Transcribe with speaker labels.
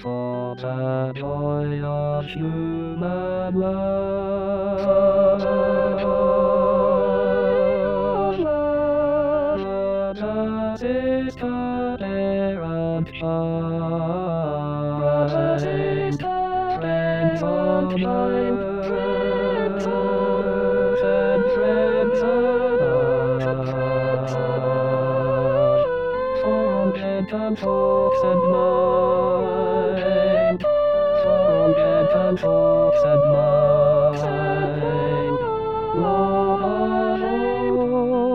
Speaker 1: for the joy of human love. Brothers, sister, and child, friends of mine, and friends alike, from gentle thoughts and mind, from gentle thoughts and mind, Lord,